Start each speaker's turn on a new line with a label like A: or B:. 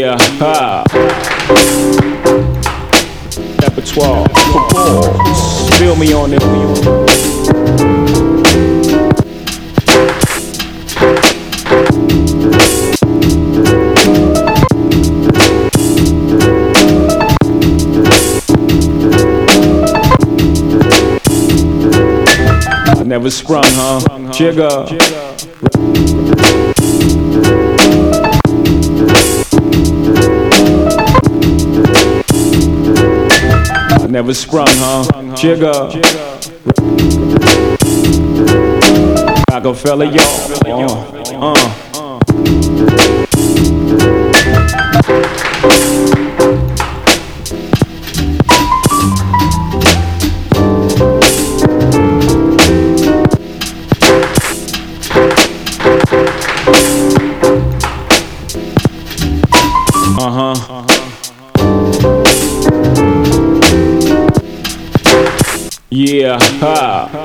A: Yeah, ha. Repertoire. Feel me on it. I never sprung, huh? Jigger. I never sprung, huh? Jigger. Rockefeller, y'all. Yeah, ha.